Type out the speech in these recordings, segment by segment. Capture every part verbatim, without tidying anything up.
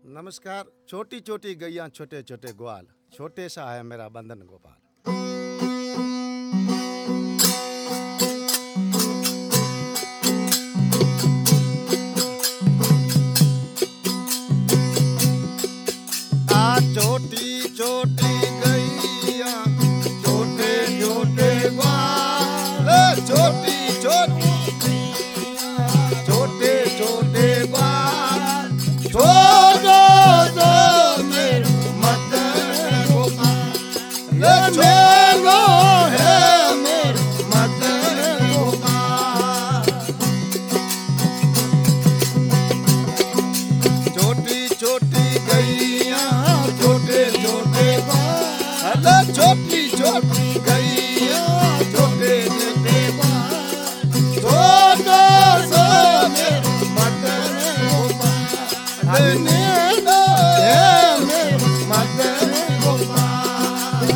नमस्कार। छोटी छोटी गैया छोटे छोटे ग्वाल, छोटे सा है मेरा बंधन गोपाल। आ छोटी छोटी गैया छोटे छोटे ग्वाल, छोटी छोटी छोटे छोटे ग्वाल, छोड़ो दो मेरे मदन गोपाल, ये छोड़ो है मेरे मदन गोपाल। छोटी छोटी गैया छोटे छोटे ग्वाल, छोटी छोटी गैया छोटे छोटे ग्वाल, छोड़ो दो मेरे मदन गोपाल, नींदो है मेरे मदन गोपाल।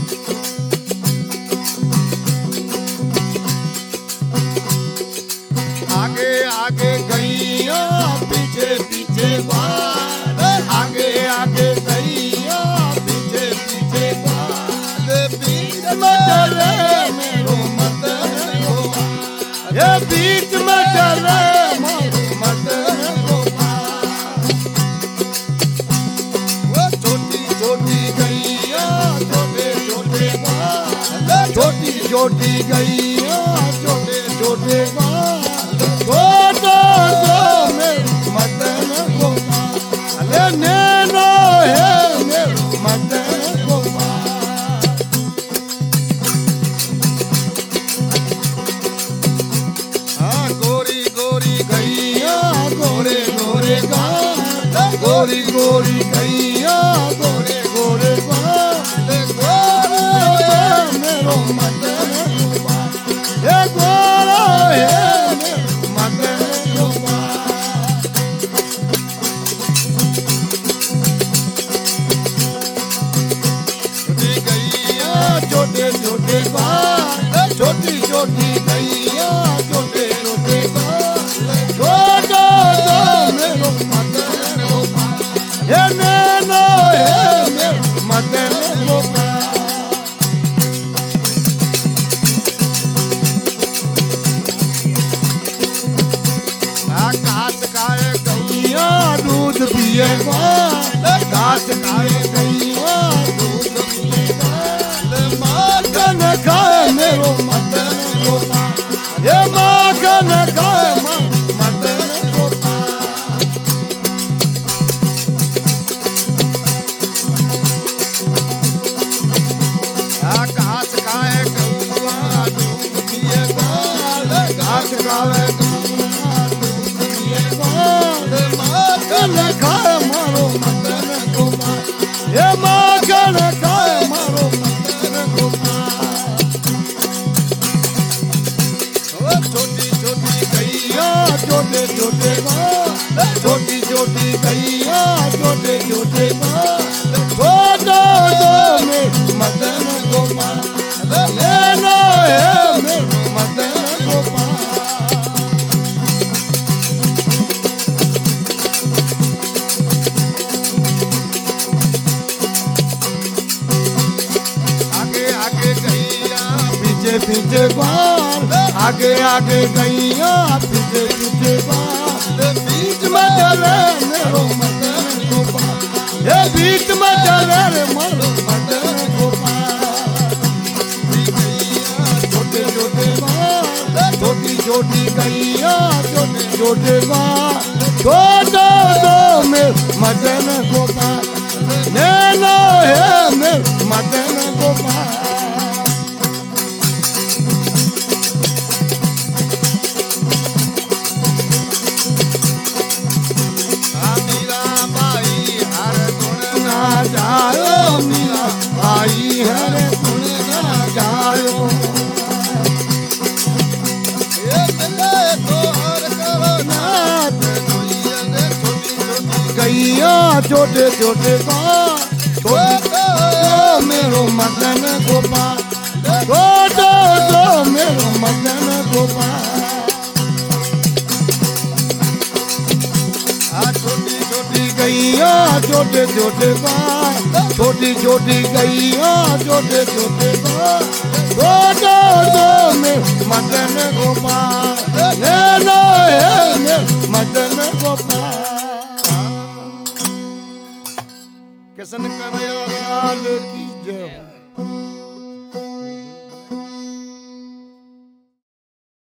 आगे आगे गैया पीछे पीछे ग्वाल, आगे आगे गैया पीछे पीछे ग्वाल, बीच में चले मेरो मदन गोपाल, ये बीच में चले मेरो मदन गोपाल। वो छोटी छोटी गैया छोटे छोटे ग्वाल, छोटी छोटी गैया छोटे छोटे ग्वाल, छोड़ो दो मेरे मदन गोपाल, ये नैनो है मेरे मदन गोपाल। हाँ गोरी गोरी गैया गोरे गोरे गाल, गोरी गोरी गैया गोरे गोरे गाल, गोरे मेरो मदन गोपाल, ये गोरा है मेरो मदन गोपाल। छोटी गैया छोटे छोटे बाल, छोटी छोटी गैया छोटे छोटे बाल, छोड़ो दो मेरो मदन गोपाल, ये नैनो है मेरो मदन गोपाल। घास खाए गैया दूध पिए ग्वाल, घास खाए गैया दूध पिए ग्वाल, माखन खाए मेरो मदन गोपाल, ये माखन खाए मेरो मदन गोपाल। घास खाए गैया दूध पिए ग्वाल, घास खाए माखन खाए मारो मदन गोपाल, ये माखन खाए मारो मदन गोपाल। छोटी छोटी गैया छोटे छोटे ग्वाल, छोटी छोटी गैया छोटे छोटे ग्वाल, छोड़ो दो मेरे मदन गोपाल, लेना है मेरे मदन गोपाल। पीछे ग्वाल, आगे आगे गैया पीछे पीछे ग्वाल, बीच में चले मेरो मदन गोपाल, ये बीच में चले रे मेरो मदन गोपाल। छोटे छोटे ग्वाल, छोटी छोटी गैया छोटे छोटे ग्वाल, छोड़ो दो मेरे मदन गोपाल, नैनो है मेरे मदन गोपाल। जायो मीरा आई हरे गुण ना गायो, ये मिले तो हर करो नाथ, छोटी छोटी गैया छोटे छोटे ग्वाल, छोड़ो दो मेरो मदन गोपाल, छोड़ो दो मेरो मदन गोपाल। छोटी छोटी गैया छोटे छोटे बाल, छोटी छोटी गैया छोटे छोटे बाल, दो दो दो में मदन गोपाल, ले लो हे मदन गोपाल। किशन कन्हैया लाल की जय।